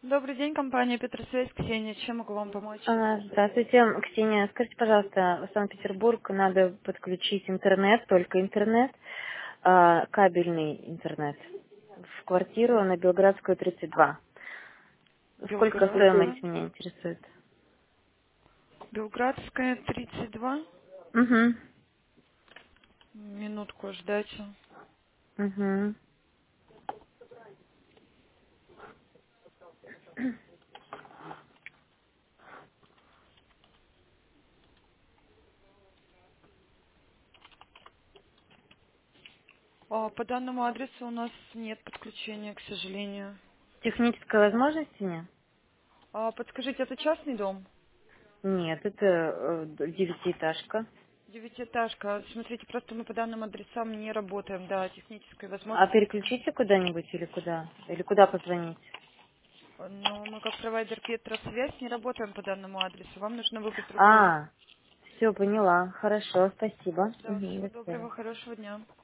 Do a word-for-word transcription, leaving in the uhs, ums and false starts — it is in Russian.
Добрый день, компания Петросвязь, Ксения. Чем могу вам помочь? А, Здравствуйте, Ксения. Скажите, пожалуйста, в Санкт-Петербург надо подключить интернет, только интернет, а, кабельный интернет, в квартиру на Белградскую, тридцать два. Сколько Белградская. стоимость меня интересует? Белградская, тридцать два. Угу. Минутку ждать. Угу. А, по данному адресу у нас нет подключения, к сожалению. Технической возможности нет? А, подскажите, это частный дом? Нет, это э, девятиэтажка. Девятиэтажка. Смотрите, просто мы по данным адресам не работаем, да, технической А возможности. переключите куда-нибудь или куда? Или куда позвонить? Но мы как провайдер Петросвязь не работаем по данному адресу. Вам нужно выбрать другой. А, все, поняла. Хорошо, спасибо. Да, Угу, всего до свидания. доброго, хорошего дня.